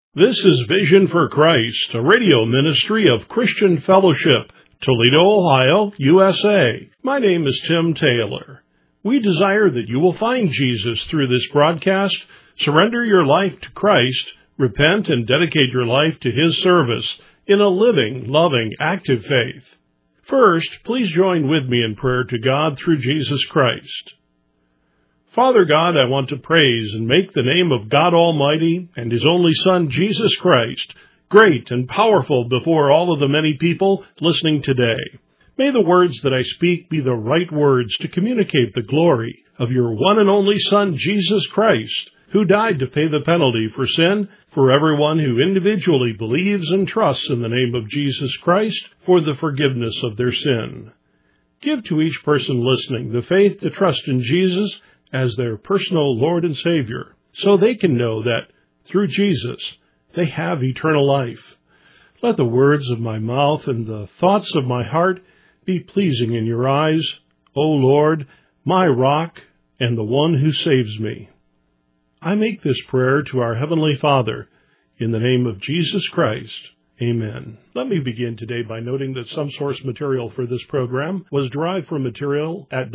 This is Vision for Christ, a radio ministry of Christian Fellowship, Toledo, Ohio, USA. My name is Tim Taylor. We desire that you will find Jesus through this broadcast, surrender your life to Christ, repent and dedicate your life to His service in a living, loving, active faith. First, please join with me in prayer to God through Jesus Christ. Father God, I want to praise and make the name of God Almighty and His only Son, Jesus Christ, great and powerful before all of the many people listening today. May the words that I speak be the right words to communicate the glory of your one and only Son, Jesus Christ, who died to pay the penalty for sin for everyone who individually believes and trusts in the name of Jesus Christ for the forgiveness of their sin. Give to each person listening the faith to trust in Jesus as their personal Lord and Savior, so they can know that through Jesus they have eternal life. Let the words of my mouth and the thoughts of my heart be pleasing in your eyes, O Lord, my rock and the one who saves me. I make this prayer to our Heavenly Father, in the name of Jesus Christ. Amen. Let me begin today by noting that some source material for this program was derived from material at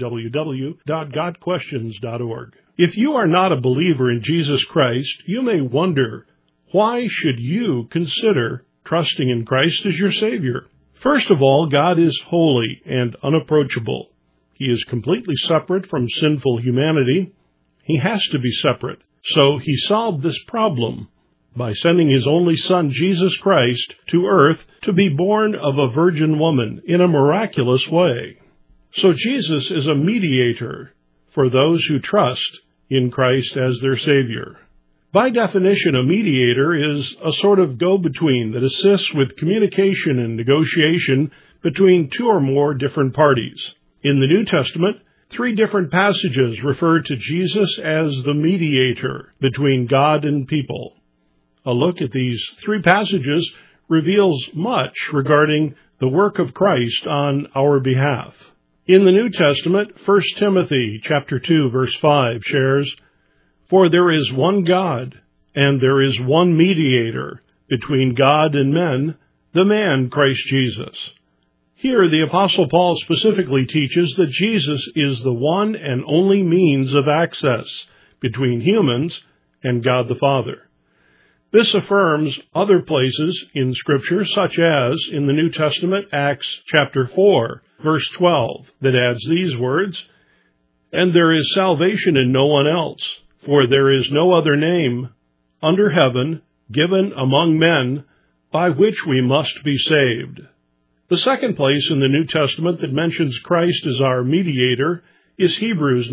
www.godquestions.org. If you are not a believer in Jesus Christ, you may wonder, why should you consider trusting in Christ as your Savior? First of all, God is holy and unapproachable. He is completely separate from sinful humanity. He has to be separate. So He solved this problem by sending His only Son, Jesus Christ, to earth to be born of a virgin woman in a miraculous way. So Jesus is a mediator for those who trust in Christ as their Savior. By definition, a mediator is a sort of go-between that assists with communication and negotiation between two or more different parties. In the New Testament, 3 different passages refer to Jesus as the mediator between God and people. A look at these 3 passages reveals much regarding the work of Christ on our behalf. In the New Testament, 1 Timothy chapter 2, verse 5 shares, "For there is one God, and there is one mediator between God and men, the man Christ Jesus." Here, the Apostle Paul specifically teaches that Jesus is the one and only means of access between humans and God the Father. This affirms other places in Scripture, such as in the New Testament, Acts chapter 4, verse 12, that adds these words, "And there is salvation in no one else, for there is no other name under heaven given among men by which we must be saved." The second place in the New Testament that mentions Christ as our mediator is Hebrews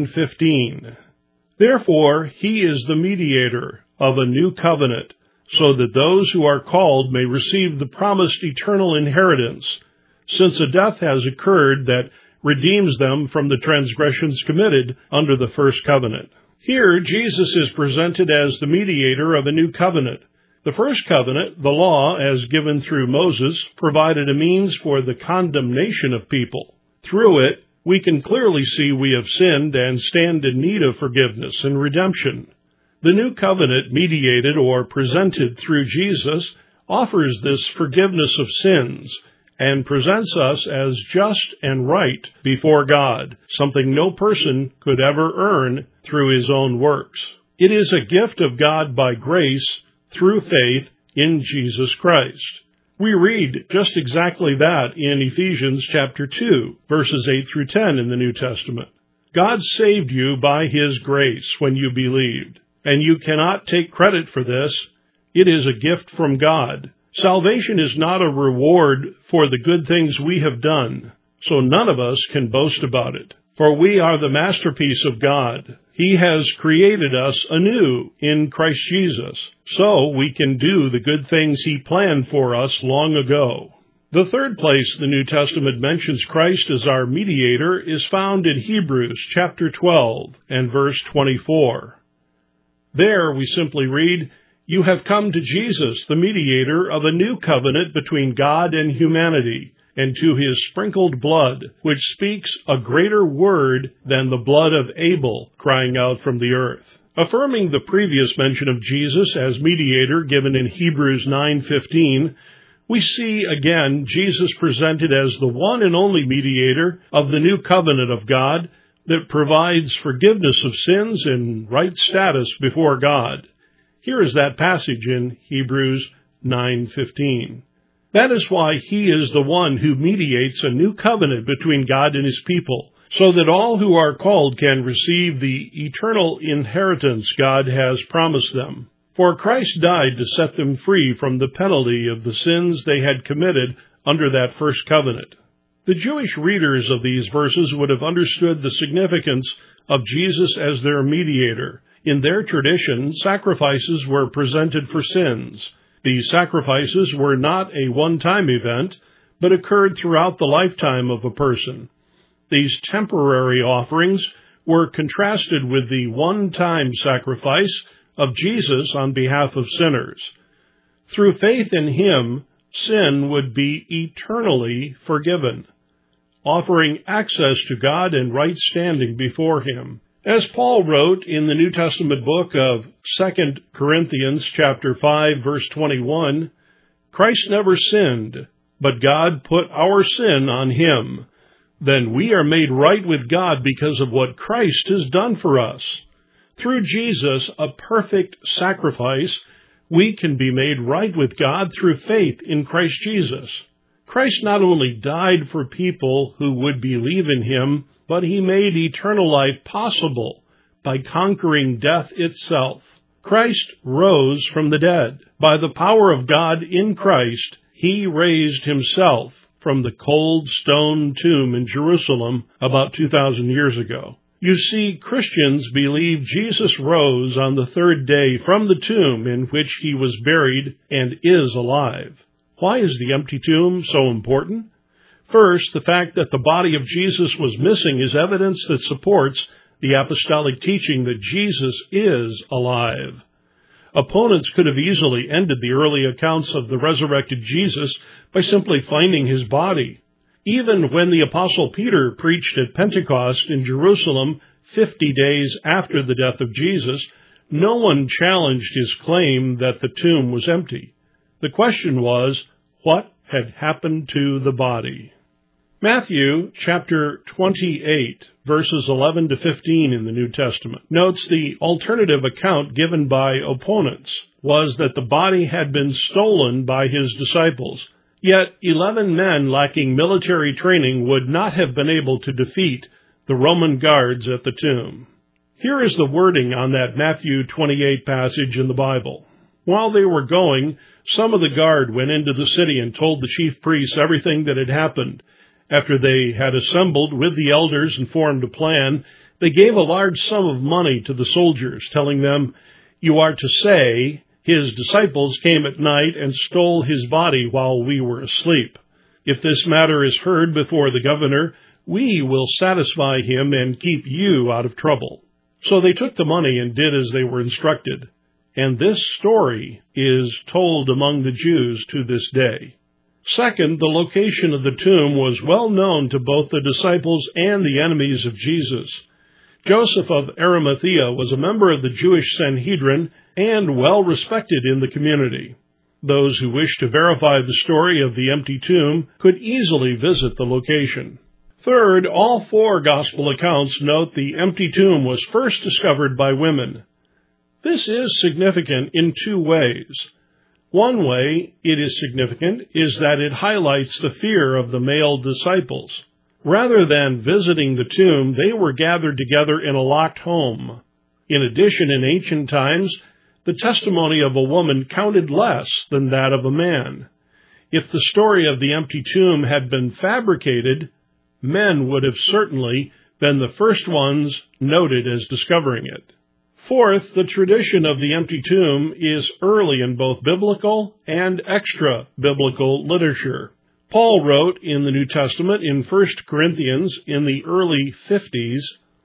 9:15. "Therefore He is the mediator of a new covenant, so that those who are called may receive the promised eternal inheritance, since a death has occurred that redeems them from the transgressions committed under the first covenant." Here, Jesus is presented as the mediator of a new covenant. The first covenant, the law, as given through Moses, provided a means for the condemnation of people. Through it, we can clearly see we have sinned and stand in need of forgiveness and redemption. The new covenant, mediated or presented through Jesus, offers this forgiveness of sins and presents us as just and right before God, something no person could ever earn through his own works. It is a gift of God by grace through faith in Jesus Christ. We read just exactly that in Ephesians chapter 2, verses 8 through 10 in the New Testament. God saved you by His grace when you believed, and you cannot take credit for this. It is a gift from God. Salvation is not a reward for the good things we have done, so none of us can boast about it. For we are the masterpiece of God. He has created us anew in Christ Jesus, so we can do the good things He planned for us long ago. The third place the New Testament mentions Christ as our mediator is found in Hebrews chapter 12 and verse 24. There we simply read, "You have come to Jesus, the mediator of a new covenant between God and humanity, and to His sprinkled blood, which speaks a greater word than the blood of Abel crying out from the earth." Affirming the previous mention of Jesus as mediator given in Hebrews 9:15, we see again Jesus presented as the one and only mediator of the new covenant of God that provides forgiveness of sins and right status before God. Here is that passage in Hebrews 9:15. That is why he is the one who mediates a new covenant between God and his people, so that all who are called can receive the eternal inheritance God has promised them. For Christ died to set them free from the penalty of the sins they had committed under that first covenant. The Jewish readers of these verses would have understood the significance of Jesus as their mediator. In their tradition, sacrifices were presented for sins. These sacrifices were not a one-time event, but occurred throughout the lifetime of a person. These temporary offerings were contrasted with the one-time sacrifice of Jesus on behalf of sinners. Through faith in him, sin would be eternally forgiven, offering access to God and right standing before him. As Paul wrote in the New Testament book of 2 Corinthians chapter 5, verse 21, Christ never sinned, but God put our sin on him. Then we are made right with God because of what Christ has done for us. Through Jesus, a perfect sacrifice, we can be made right with God through faith in Christ Jesus. Christ not only died for people who would believe in him, but he made eternal life possible by conquering death itself. Christ rose from the dead. By the power of God in Christ, he raised himself from the cold stone tomb in Jerusalem about 2,000 years ago. You see, Christians believe Jesus rose on the third day from the tomb in which he was buried and is alive. Why is the empty tomb so important? First, the fact that the body of Jesus was missing is evidence that supports the apostolic teaching that Jesus is alive. Opponents could have easily ended the early accounts of the resurrected Jesus by simply finding his body. Even when the Apostle Peter preached at Pentecost in Jerusalem 50 days after the death of Jesus, no one challenged his claim that the tomb was empty. The question was, what had happened to the body? Matthew chapter 28, verses 11 to 15 in the New Testament, notes the alternative account given by opponents was that the body had been stolen by his disciples. Yet 11 men lacking military training would not have been able to defeat the Roman guards at the tomb. Here is the wording on that Matthew 28 passage in the Bible. While they were going, some of the guard went into the city and told the chief priests everything that had happened. After they had assembled with the elders and formed a plan, they gave a large sum of money to the soldiers, telling them, "You are to say, his disciples came at night and stole his body while we were asleep. If this matter is heard before the governor, we will satisfy him and keep you out of trouble." So they took the money and did as they were instructed. And this story is told among the Jews to this day. Second, the location of the tomb was well known to both the disciples and the enemies of Jesus. Joseph of Arimathea was a member of the Jewish Sanhedrin and well respected in the community. Those who wished to verify the story of the empty tomb could easily visit the location. Third, all four gospel accounts note the empty tomb was first discovered by women. This is significant in two ways. One way it is significant is that it highlights the fear of the male disciples. Rather than visiting the tomb, they were gathered together in a locked home. In addition, in ancient times, the testimony of a woman counted less than that of a man. If the story of the empty tomb had been fabricated, men would have certainly been the first ones noted as discovering it. Fourth, the tradition of the empty tomb is early in both biblical and extra-biblical literature. Paul wrote in the New Testament in 1 Corinthians in the early 50s,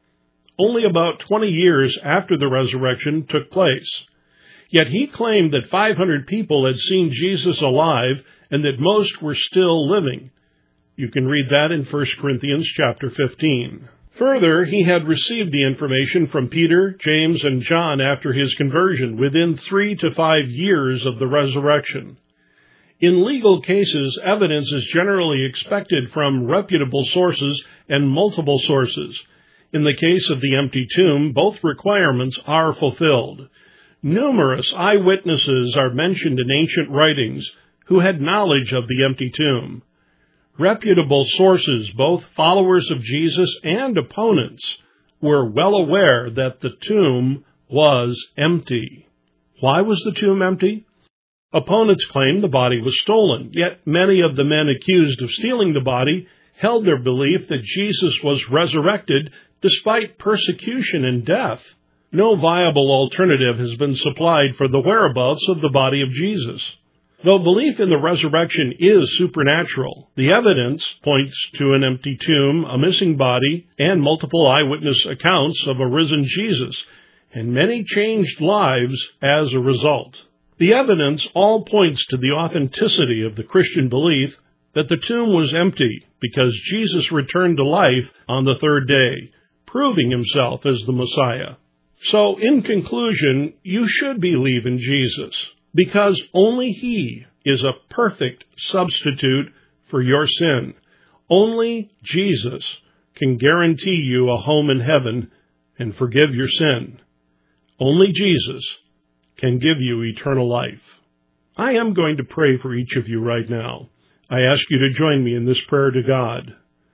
only about 20 years after the resurrection took place. Yet he claimed that 500 people had seen Jesus alive and that most were still living. You can read that in 1 Corinthians chapter 15. Further, he had received the information from Peter, James, and John after his conversion within 3 to 5 years of the resurrection. In legal cases, evidence is generally expected from reputable sources and multiple sources. In the case of the empty tomb, both requirements are fulfilled. Numerous eyewitnesses are mentioned in ancient writings who had knowledge of the empty tomb. Reputable sources, both followers of Jesus and opponents, were well aware that the tomb was empty. Why was the tomb empty? Opponents claimed the body was stolen, yet many of the men accused of stealing the body held their belief that Jesus was resurrected despite persecution and death. No viable alternative has been supplied for the whereabouts of the body of Jesus. Though belief in the resurrection is supernatural, the evidence points to an empty tomb, a missing body, and multiple eyewitness accounts of a risen Jesus, and many changed lives as a result. The evidence all points to the authenticity of the Christian belief that the tomb was empty because Jesus returned to life on the third day, proving himself as the Messiah. So, in conclusion, you should believe in Jesus, because only he is a perfect substitute for your sin. Only Jesus can guarantee you a home in heaven and forgive your sin. Only Jesus can give you eternal life. I am going to pray for each of you right now. I ask you to join me in this prayer to God.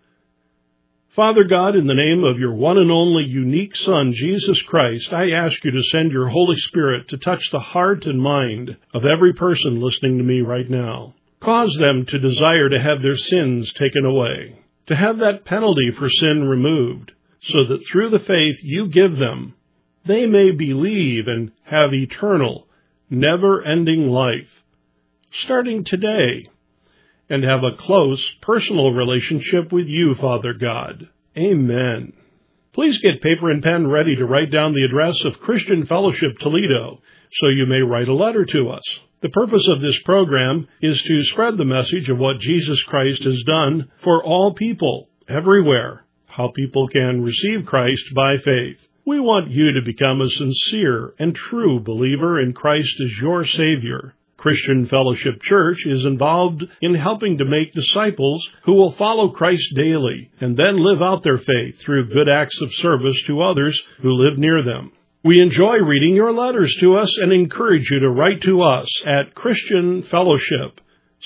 Father God, in the name of your one and only unique Son, Jesus Christ, I ask you to send your Holy Spirit to touch the heart and mind of every person listening to me right now. Cause them to desire to have their sins taken away, to have that penalty for sin removed, so that through the faith you give them, they may believe and have eternal, never-ending life, starting today, and have a close, personal relationship with you, Father God. Amen. Please get paper and pen ready to write down the address of Christian Fellowship Toledo, so you may write a letter to us. The purpose of this program is to spread the message of what Jesus Christ has done for all people, everywhere, how people can receive Christ by faith. We want you to become a sincere and true believer in Christ as your Savior. Christian Fellowship Church is involved in helping to make disciples who will follow Christ daily and then live out their faith through good acts of service to others who live near them. We enjoy reading your letters to us and encourage you to write to us at Christian Fellowship,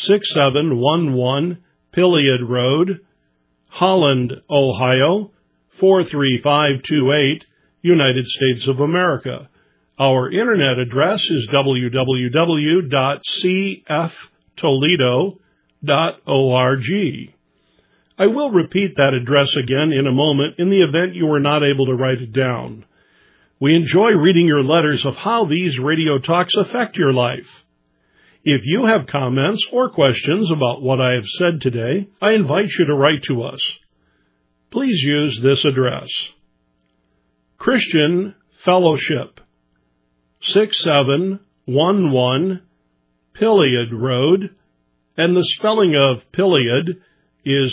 6711 Pilliod Road, Holland, Ohio, 43528, United States of America. Our internet address is www.cftoledo.org. I will repeat that address again in a moment in the event you were not able to write it down. We enjoy reading your letters of how these radio talks affect your life. If you have comments or questions about what I have said today, I invite you to write to us. Please use this address: Christian Fellowship, 6711 Pilliod Road, and the spelling of Pilliod is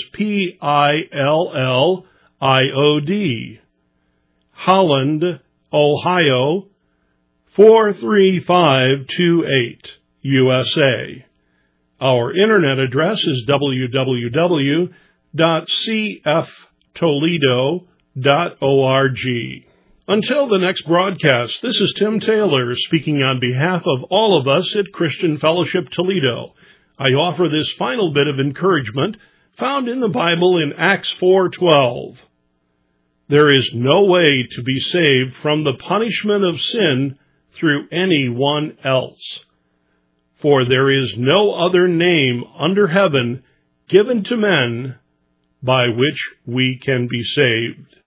P-I-L-L-I-O-D, Holland, Ohio, 43528, USA. Our internet address is www.cftoledo.org. Until the next broadcast, this is Tim Taylor speaking on behalf of all of us at Christian Fellowship Toledo. I offer this final bit of encouragement found in the Bible in Acts 4:12. There is no way to be saved from the punishment of sin through anyone else, for there is no other name under heaven given to men by which we can be saved.